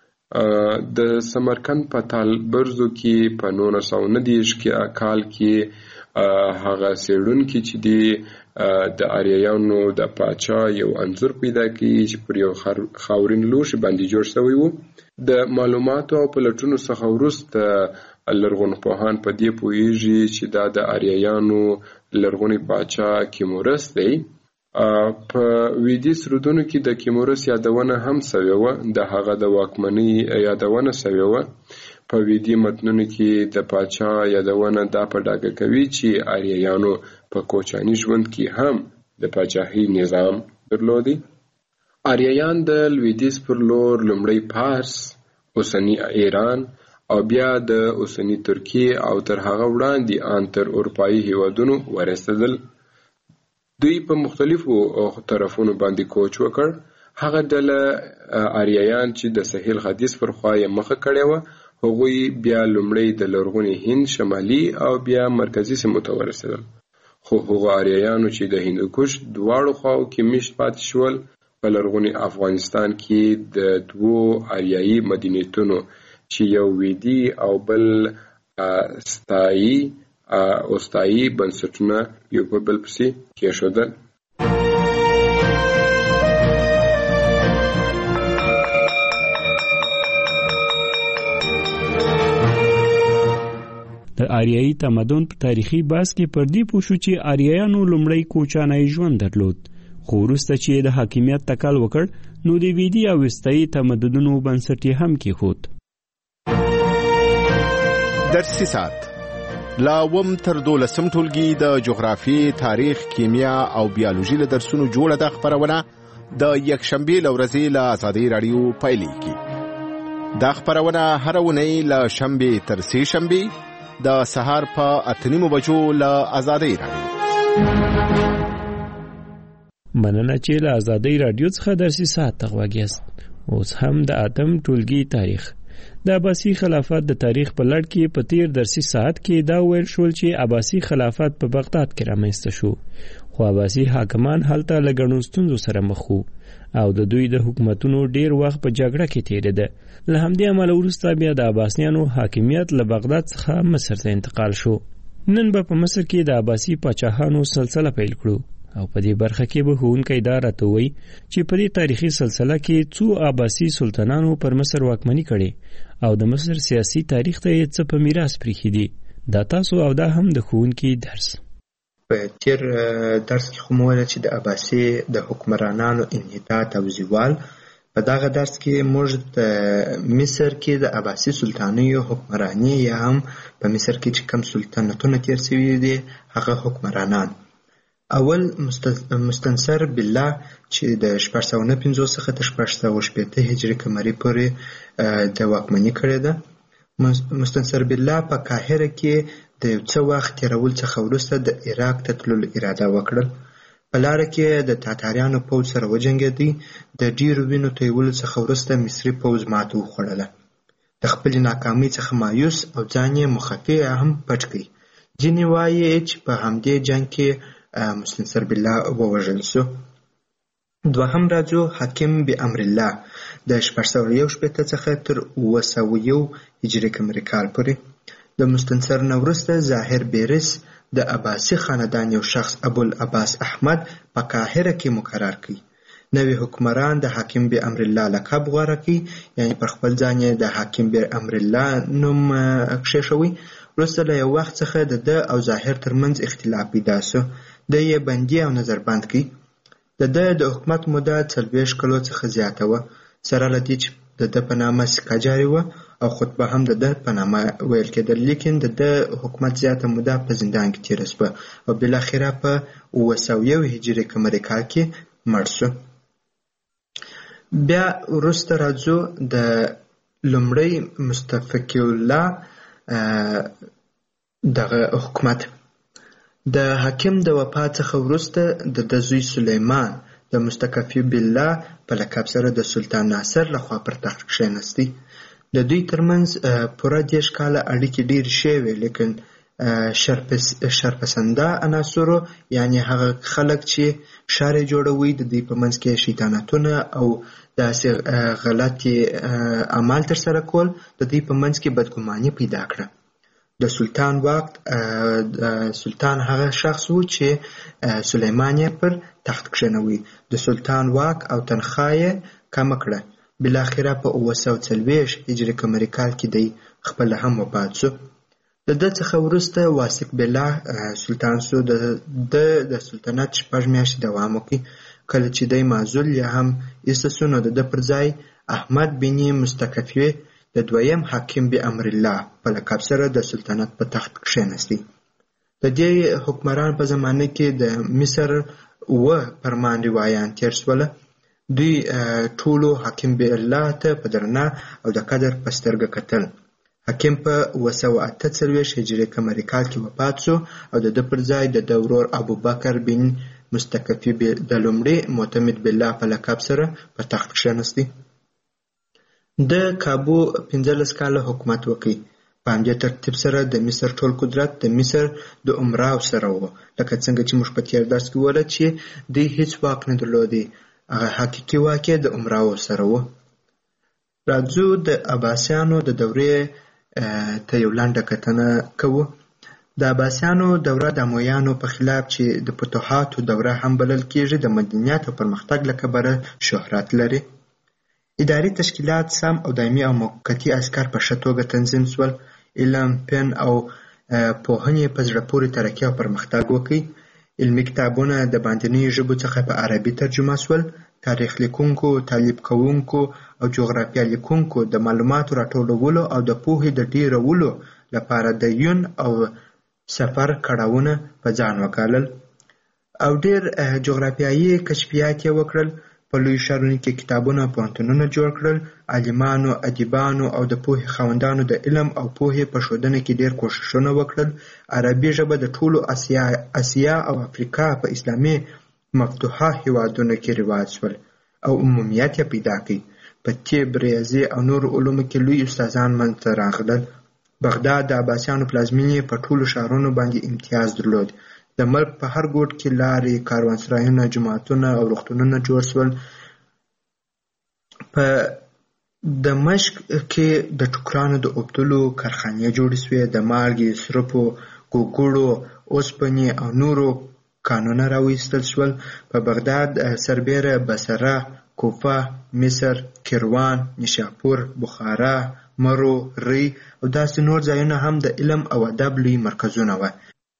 د سمرقند په تالبرزو کې په نولس سوه نهه دېرش کال کې هغه څېړونکي چې دی د آریایانو د پاچا یو انځور پیدا کړي چې پر یو خاورین لوښي باندې جوړ شوی و. د معلوماتو او پلټونو څخه وروسته لرغونپوهان په دې پوهیږي چې دا د آریایانو لرغونی پاچا کیمورس دی. په ویدي سرودونو کې د کیمورس یادونه هم سوې وه، د هغه د واکمنۍ یادونه سوې وه. په ویدي متنونو کې د پاچا یادونه دا په ډاګه کوي چې آریایانو په کوچاني ژوند کې هم د پاچاهۍ نظام درلودی. آریایان د لویدیځ پر لور لومړی پارس، اوسني ایران او بیا د اوسني ترکیې او تر هغه وړاندې ان تر اروپایي هیوادونو ورسېدل. دوی په مختلفو طرفونو باندې کوچ وکړ. هغه ډله آریایان چې د ساحل ختیځ پر خوا یې مخه کړې وه، هغوی بیا لومړی د لرغوني هند شمالي او بیا مرکزي سیمو ته ورسېدل. خو هغو آریایانو چې د هندوکش دواړو خواو کې میشت پاتې شول، په لرغوني افغانستان کې د دوو آریایي مدنیتونو چې یو ویدي او بل ستایي اوستایي بنسټونه یو په بل پسې کېښودل. د آریایي تمدن په تاریخي بحث کې پر دې پوه شو چې آریایانو لومړی کوچانی ژوند درلود، خو وروسته چې د حاکمیت تکل وکړ نو د ویدي او وستایي تمدنونو بنسټ یې هم کېښود. درسي ساعت لا وم تر دولسم ټولګي د جغرافیې، تاریخ، کیمیا او بیولوژي له درسونو جوړه ده خپرونه د یکشنبې له ورځې له ازادۍ راډیو پیلېږي. دا خپرونه هره اونۍ له شنبې تر سې شنبې د سهار په اته نیمو بجو له ازادۍ راډیو. مننه چې له ازادۍ راډیو څخه درسي ساعت ته غوږ یاست. اوس هم د اتم ټولګي تاریخ د عباسي خلافت د تاریخ په لړ کې په تیر درسي ساعت کې دا ویل شول چې عباسي خلافت په بغداد کې رامنځته شو، خو عباسي حاکمان هلته له ګڼو ستونزو سره مخ وو او د دوی د حکومتونو ډیر وخت په جګړه کې تیریده. له همدې امله وروسته بیا د عباسیانو حاکمیت له بغداد څخه مصر ته انتقال شو. نن به په مصر کې د عباسي پاچاهانو سلسله پیل کړو. او په دې برخه کې به ښوونکی دا راته وایي چې په دې تاریخي سلسله کې څو عباسي سلطانانو پر مصر واکمني کړې او د مصر سیاسي تاریخ ته یې څه په میراث پریښي دي. دا تاسو او دا هم د ښوونکي درس. په تیر درس کې خو مو ویل چې د عباسي د حکمرانانو انحطاط او زوال، په دغه درس کې موږ د مصر کې د عباسي سلطانیو حکمرانی یا هم په مصر کې چې کوم سلطنتونه تیر شوي دي هغه حکمرانان. اول مستنصر بالله چې د شپږ سوه نه پنځوس څخه تر شپږ سوه شپېته هجري قمري پورې د واکمني کړې ده. مستنصر بالله په قاهره کې د یو څه وخت تېرولو څخه وروسته د عراق ته تللو اراده وکړل. په لاره کې د تاتاریانو پوځ سره وجنګېدی. د ډېرو وینو تویولو څخه وروسته مصري پوځ ماته وخوړله. د خپلې ناکامۍ څخه مایوس او ځان یې مخفي هم پټ کړي. ځینې وایي چې په همدې جنګ کې مستنصر بالله ووژل شو. دوهم راځو حاکم بامر الله د شپږ سوه یو شپېته څخه تر اوه سوه یو هجري قمري کال پورې. د مستنصر نه وروسته ظاهر بیرس د عباسي خاندان یو شخص ابوالعباس احمد په قاهره کې مقرر کړي. نوی حکمران د حاکم بامر الله لقب غوره کړي، یعنی پر خپل ځان یې د حاکم بامر الله نوم کښېښوی. وروسته له یو وخت څخه د ده او ظاهر ترمنځ اختلاف پیدا شو. ده یې بندي او نظربند کړي. د ده د حکومت موده څلوېښت کلو څخه زیاته وه، سره له دې چې د ده په نامه سکه جاري وه او خطبه هم د ده په نامه ویل کېدل. لیکن د ده حکومت زیاته موده په زندان کې تېره شوه او بالاخره په اوه سوه یو هجري قمري کال کې مړ شو. بیا وروسته راځو د لومړی مستفقی الله دغه حکومت. د حاکم د وفات څخه وروسته د ده زوی سلیمان د مستکفی بالله په لقب سره د سلطان ناصر لخوا پر تخت کښېنستی. د دوی ترمنځ پوره دېرش کاله اړیکې ډېرې ښې وې، لیکن شرپسنده عناصرو یعنې هغه خلک چې ښار یې جوړوي د دوی په منځ کې شیطانتونه او داسې غلطې اعمال ترسره کول د دوی په منځ کې بدګماني پیدا کړه. د سلطان واک سلطان هغه شخص و چې سلیمان یې پر تخت کښېنوي. د سلطان واک او تنخواه یې کمه کړه. بالاخره په اوه سوه څلوېښت هجري قمري کال کې دی خپله هم وفات شو. د ده څخه وروسته واثق بالله سلطان شو. د ده د سلطنت شپږ میاشتې دوام وکړي. کله چې دی معزول یا هم ایسته شو نو د ده پر ځای احمد بن مستکفی د دویم حاکم بامر الله په لقب سره د سلطنت په تخت کښېنستی. د دې حکمران په زمانه کې د مصر اوه فرمان روایان تېر شوله. دوی ټولو حاکم بالله ته په درنه او د قدر په سترګه کتل. حاکم په اوه سوه اته څلوېښت هجري قمري کال کې وفات شو او د ده پر ځای د ده ورور ابوبکر بن مستکفی د لومړي معتمد بالله په لقب سره په تخت کښېنستی. د کابو پنځلس کاله حکومت وکړي. په همدې ترتیب سره د مصر ټول قدرت د مصر د امراو سره و، لکه څنګه چې موږ په تېر درس کې وویل چې دوی هیڅ واک نه درلودی. هغه حقیقي واک یې د امراو سره و. راځو د عباسیانو د دورې ته یو لنډه کتنه کوو. د عباسیانو دوره د امویانو په خلاف چې د فتوحاتو دوره هم بلل کېږي د مدنیت او پرمختګ له کبله شهرت لري. اداري تشکیلات سم او دایمي او موقتي عسکر په ښه توګه تنظیم شول. علم، فن او پوهنې په زړه پورې ترقي او پرمختګ وکړي. علمي کتابونه د باندنیو ژبو څخه په عربي ترجمه شول. تاریخ لیکونکو، تعلیب کوونکو او جغرافیه لیکونکو د معلوماتو راټولولو او د پوهې د ډیرولو لپاره د یون او سفر کړاوونه په ځان وکالل او ډیر جغرافیایي کشفیات یې وکړل. په لوی ښارونو کې کتابونه او پوهنتونونه جوړ کړل. عالمانو، ادیبانو او د پوهې خاوندانو د علم او پوهې په ښودنه کې ډیر کوښښونه وکړل. عربي ژبه د ټولو اسیا اسیا او افریقا په اسلامي مفتوحه هیوادونو کې رواج شول او عمومیت یې پیدا کړ. په طب، ریاضي او نورو علومو کې لوی استادان منځته راغلل. بغداد د عباسیانو پلازمینې په ټولو ښارونو باندې امتیاز درلود. د ملک په هر ګوټ کې لارې، کاروانسرایونه، جوماتونه او روغتونونه جوړ شول. په دمشق کې د ټوکرانو د اوبدلو کارخانې جوړې شوې. د مالګې، سرپو، ګوګړو، اوسپنې او نورو کانونه راویستل شول. په بغداد سربیره بصره، کوفه، مصر، کیروان، نیشاپور، بخارا، مرو، ری او داسې نور ځایونه هم د علم او ادب لوی مرکزونه وه.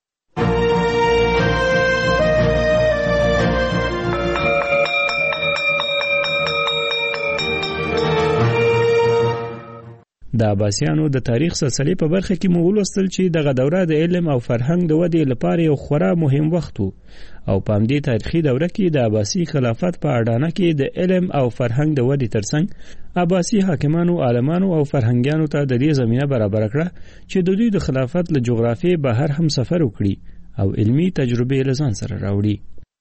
د عباسیانو د تاریخ سلسلې په برخه کې مو ولوستل چې دغه دوره د علم او فرهنګ د ودې لپاره یو خورا مهم وخت و او په همدې تاریخي دوره کې د عباسي خلافت په اډانه کې د علم او فرهنګ د ودې ترڅنګ عباسي حاکمانو، عالمانو او فرهنګیانو ته د دې زمینه برابر کړه چې د دوی د خلافت له جغرافیې بهر هم سفر وکړي او علمي تجربې له ځان سره راوړي.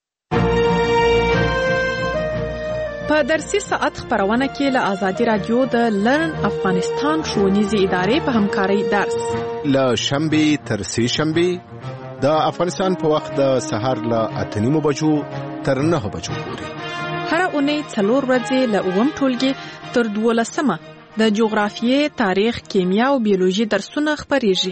په درسي ساعت خبرونه کې له آزادي رادیو د لرن افغانستان ښوونیزې ادارې په همکارۍ درس له شنبې تر سې شنبې د افغانستان په وخت د سهار له اته نیمو بجو تر نهه بجو پورې هر اونۍ څلور ورځې له اووم ټولګي تر دولسمه د جغرافیې، تاریخ، کیمیا او بیولوژي درسونه خپریږي.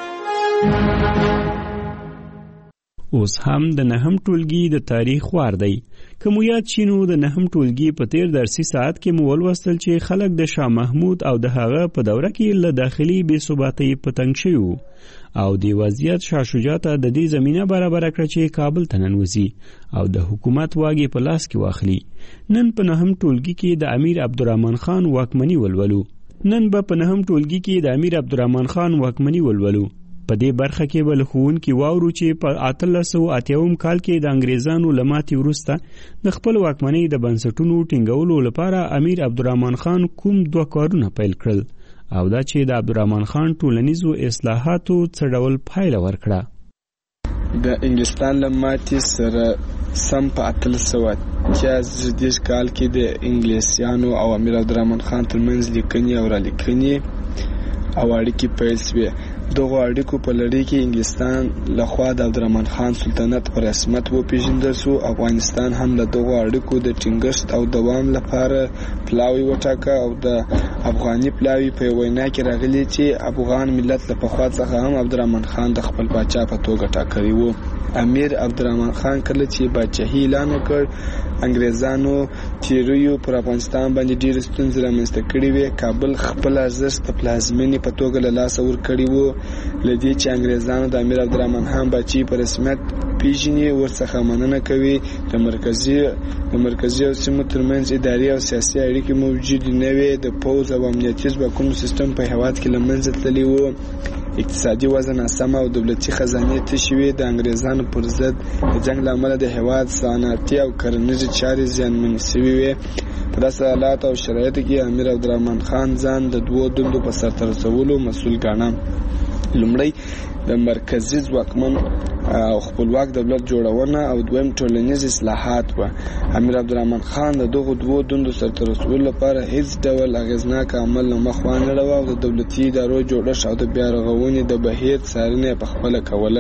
اوس هم د نهم ټولګي د تاریخ وار دی. که مو یاد شي نو د نهم ټولګي په تیر درسي ساعت کې مو ولوستل چې خلک د شاه محمود او د هغه په دوره کې له داخلي بې ثباتۍ په تنګ شوي وو او دې وضعیت شاه شجاع ته د دې زمینه برابره کړه چې کابل ته ننوځي او د حکومت واګې په لاس کې واخلي. نن په نهم ټولګي کې د امیر عبدالرحمن خان واکمني ولولو. نن به په نهم ټولګي کې د امیر عبدالرحمن خان واکمني ولولو. په دې برخه کې به له ښوونکي واورو چې په اتلس سوه اتیاوم کال کې د انګریزانو له ماتې وروسته د خپل واکمنۍ د بنسټونو ټینګولو لپاره امیر عبدالرحمن خان کوم دوه کارونه پیل کړل او دا چې د عبدالرحمن خان ټولنیزو اصلاحاتو څه ډول پایله ورکړه. د انګلستان له ماتې سره سم په اتلس سوه اتیا زیږدیز کال کې د انګلیسیانو او امیر عبدالرحمن خان ترمنځ لیکنې او رالیکنې او اړیکې پیل شوې. دغه اړیکو په لړۍ کې انګلستان لخوا د عبدالرحمن خان سلطنت په رسمیت وپېژندل شو. افغانستان هم له دغو اړیکو د ټینګښت او دوام لپاره پلاوی وټاکه او د افغاني پلاوی په وینا کې راغلی چې افغان ملت له پخوا څخه هم عبدالرحمن خان د خپل پاچا په توګه ټاکلی و. امیر عبدالرحمن خان کله چې پاچاهي اعلان وکړ، انګریزانو تیریو پر افغانستان باندې ډېرې ستونزې رامنځته کړې وې. کابل خپل ارزښت د پلازمینې په توګه له لاسه ورکړی و. له دې چې انګریزانو د امیر عبدالرحمن خان پاچاهي په رسمیت پیژني، ورڅخه مننه کوي. د مرکزي د مرکزي او سیمو ترمنځ اداري او سیاسي اړیکې موجودې نه وې. د پوځ او امنیتي ځواکونو سیستم په هېواد کې له منځه تللی و. اقتصادي وضع ناسمه او دولتي خزانې تشې وې. د انګریزانو پر ضد د جنګ له امله د هېواد صنعتي او کرنیزې چارې زیانمنې شوې وې. په داسې حالاتو او شرایطو کې امیر عبدالرحمن خان ځان د دوو دندو په سرته رسولو مسؤل ګاڼه. لومړی د مرکزي ځواکمن او خپلواک دولت جوړونه او دویم ټولنیز اصلاحات و. امیر عبدالرحمن خان د دغو دوو دندو سرته رسولو لپاره هیڅ ډول اغېزناک عمل نه مخ وانهړوه او د دولتي ادارو جوړښت او د بیا رغونې د بهیر څارنه یې پخپله کوله.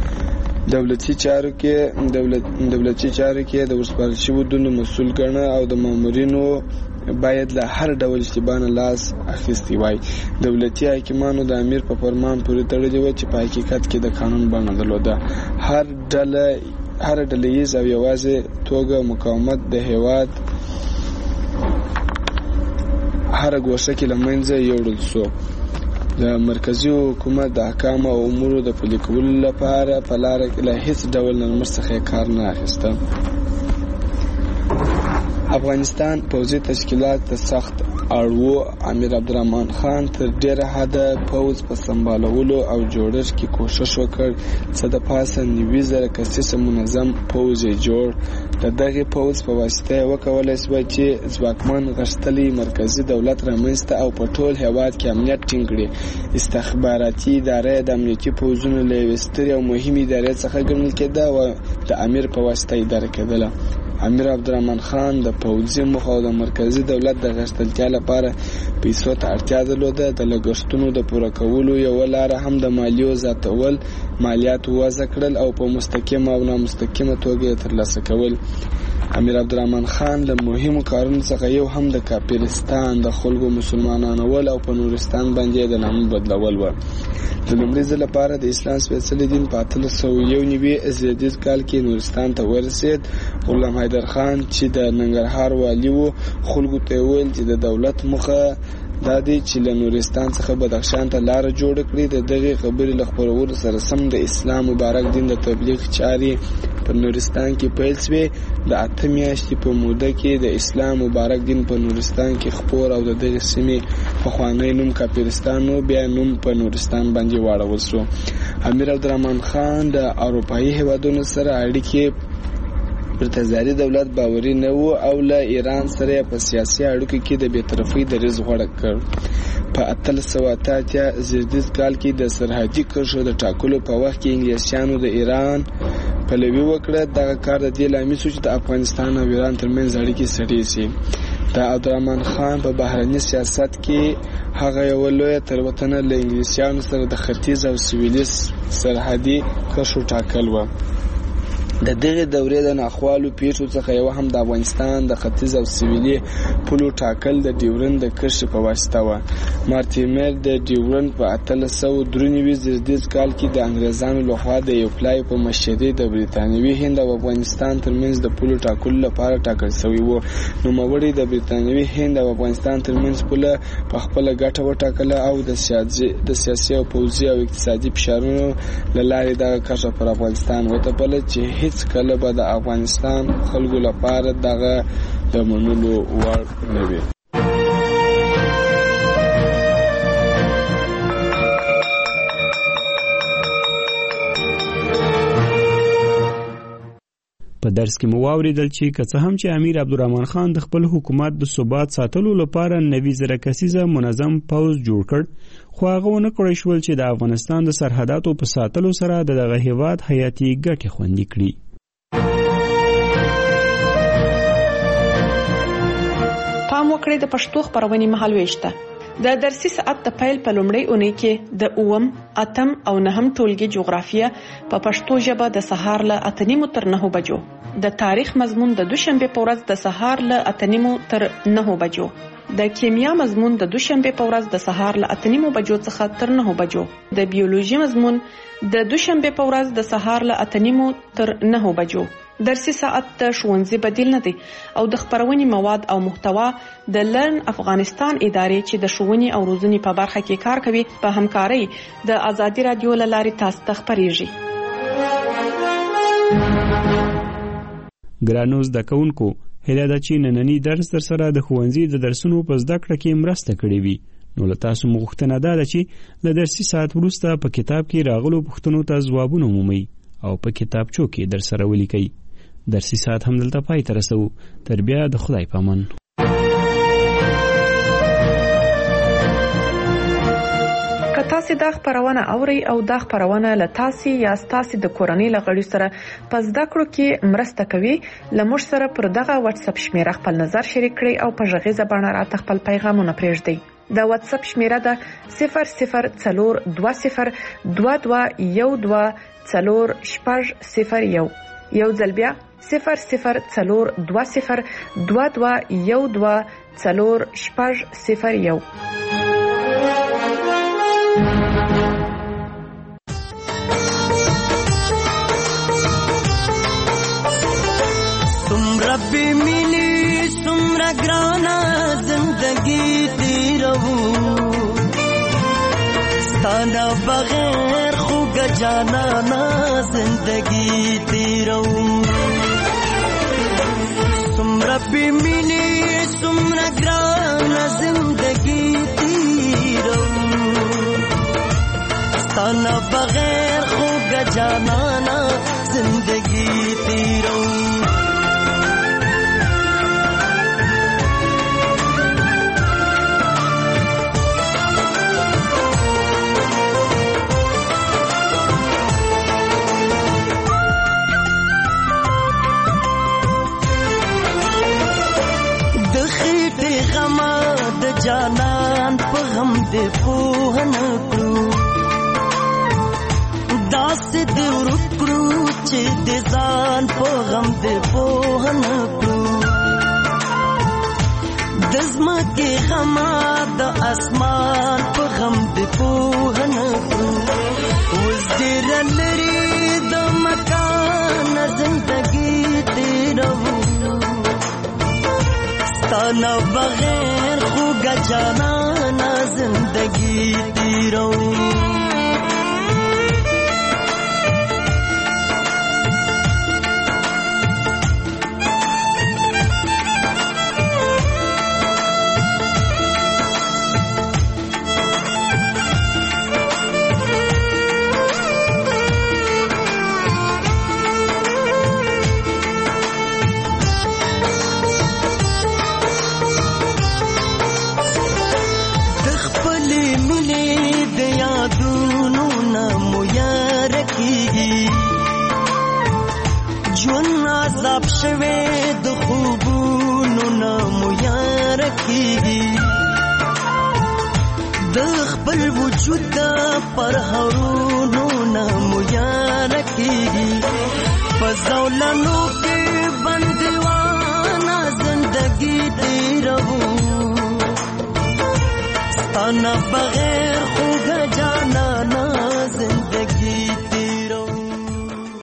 دولتي چارو کې دولت دولتي چارو کې د ورسپارل شویو دندو مسؤل ګڼه او د مامورینو باید له هر ډول اشتباه نه لاس اخیستی وای. دولتي حاکمانو د امیر په فرمان پورې تړلي و چې په حقیقت کې د قانون بڼه درلوده. هر ډله هر ډلهییز او یوازې توګه مقاومت د هېواد هره ګوشه کې له منځه یوړل سو. د مرکزي حکومت د احکامو او امورو د پلي کولو لپاره په لاره کې له هیڅ ډول نرمښت څخه کار نه اخیسته. افغانستان پوځي تشکیلات د سخت اړوو. امیر عبدالرحمن خان تر ډیره حده پوځ په سمبالولو او جوړښت کې کوشش وکړ. څه د پاسه نوي زره کسیزه منظم پوځ یې جوړ. د دغې پوځ په واسطه یې وکولی شوه چې ځواکمن غښتلی مرکزي دولت رامنځته او په ټول هېواد کې امنیت ټینګ کړي. استخباراتي اداره د امنیتي پوځونو له یوې سترې او مهمې ادارې څخه ګڼل کېده او د امیر په واسطه اداره کېدله. امیر عبدالرحمن خان د پوځي موخو او د مرکزي دولت د غښتلتیا لپاره پیسو ته اړتیا درلوده. د لګښتونو د پوره کولو یوه لاره هم د مالیو زیاتول مالیات وضع کړل او په مستقیمه او نامستقیمه توګه ترلاسه کول. امیر عبدالرحمن خان له مهمو کارونو څخه یو هم د کافرستان د خلکو مسلمانانول او په نورستان باندې د نامه بدلول و. د لومړي ځل لپاره د اسلام سپېڅلي دین په اتلس سوه یو نوي زیږدیز کال کې نورستان ته ورسېد. غلام حیدر خان چې د ننګرهار والي و خلکو ته ویل چې د دولت موخه دا دی چې له نورستان څخه بدخشان ته لاره جوړه کړي. د دغې خبرې له خپرولو سره سم د اسلام مبارک دین د تبلیغ چارې په نورستان کې پیل شوې. د اته میاشتې په موده کې د اسلام مبارک دین په نورستان کې خپور او د دغې سیمې پخوانی نوم کافرستان و بیا نوم په نورستان باندې واړول شو. امیر عبدالرحمن خان د اروپایي هیوادونو سره اړیکې پر تزاري دولت باوري نه و او له ایران سره په سیاسي اړیکو کې د بی‌طرفۍ دریځ غوره کړ. په اتلس سوه اته اتیا زیږدیز کال کې د سرحدي کرښو د ټاکلو په وخت کې انګلیسیانو د ایران پلوي وکړه. دغه کار د دې لامل شو چې د افغانستان او ایران ترمنځ اړیکې سړې شي. د عبدالرحمن خان په بهرني سیاست کې هغه یو لویه تېروتنه له انګلیسیانو سره د ختیځ او سویلي سرحدي کرښو ټاکل و. د دغې دورې د ناخوالو پیښو څخه یو هم د افغانستان د ختیځ او سویلي پولو ټاکل د ډیورند د کرښې په واسطه و. مارټیمر د ډیورند په اتلس سوه درې نوي زیږدیز کال کې د انګریزانو لخوا د یو پلای په مشرۍ د برتانوي هند او افغانستان ترمنځ د پولو ټاکلو لپاره ټاکل شوی و. نوموړي د برتانوي هند او افغانستان ترمنځ پوله په خپله ګټه وټاکله او د سیاسي د سیاسي او پوځي او اقتصادي فشارونو له لارې دغه کرښه پر افغانستان وتپله چې هیڅ کله به د افغانستان خلکو لپاره دغه د منلو وړ نه وي. په درس کې مو واوریدل چې که څه هم چې امیر عبدالرحمن خان د خپل حکومت د ثبات ساتلو لپاره نوي زره کسیزه منظم پوځ جوړ کړ، خو هغه ونه کړی شول چې د افغانستان د سرحداتو په ساتلو سره د دغه هیواد حیاتي ګټې خوندي کړي. پام وکړئ د پښتو خبرونې مهالوېش ته. د درسي ساعت د پیل په لومړۍ اونۍ کې د اووم، اتم او نهم ټولګي جغرافیه په پښتو ژبه د سهار له اته نیمو تر نهو بجو، د تاریخ مضمون د دوشنبه په ورځ د سهار له اته نیمو تر نهو بجو، د کیمیا مضمون د دوشنبه په ورځ د سهار له اته نیمو بجو څخه تر نهو بجو، د بیولوژي مضمون د دوشنبه په ورځ د سهار له اته نیمو تر نهو بجو. درسي ساعت د ښوونځي بدیل نه دی او د خبرونې مواد او محتوا د لرن افغانستان ادارې چې د ښوونې او روزنې په برخه کې کار کوي په همکارۍ د ازادي رادیو له لارې تاسو ته خبرېږي. ګرانو زده کوونکو، هیله ده چې نننی درس در سره د ښوونځي د درسونو په زده کړه کې مرسته کړې وي. نو له تاسو مغوښتنه ده چې له درسي ساعت وروسته په کتاب کې راغلو پوښتنو ته ځوابونه مومئ او په کتابچو کې در سره ولیکئ. درسي ساعت هم دلته پای ته رسو. تر بیا د خدای په امان. که تاسو دا خبرونه اورئ او دا خبرونه له تاسو یا تاسو د کورنۍ له غړي سره په زده کړو کې مرسته کوي، لمر سره پر دغه واتس اپ شمیره خپل نظر شریک کړئ او په غږیزه بڼه راته خپل پیغامونه پرېږدئ. د واتس اپ شمیره ده صفر صفر څلور دوه صفر دوه دوه یو دوه څلور شپږ صفر یو. یو ځل بیا صفر صفر څلور دوه صفر دوه دوه یو دوه څلور شپږ صفر یو. څومره بې مینې څومره ګرانه زندګي تېروو، ستا نه بغیر خوږه جانانه زندګي تېروو. څومره بې مینې څومره ګرانه زندګي تېروو، ستا نه بغیر خوږه جانانه زندګي تېروو. جانان په غم دې پوه نه کړو، د لاس دې ورکړو چې د ځان په غم دې پوه نه کړو د ځمکې غمه د اسمان په غم دې پوه نه کړو اوس ډېره لرې د مکان زندګي تېروو ستا نه بغیر خوږه جانانه زندګي تېروو شوه د خوبونو نامو یار کیږي د خپل وجود پر هرونو نامو یار کیږي فزولانو کې بندوانه زندگی تیرو ستانه بغیر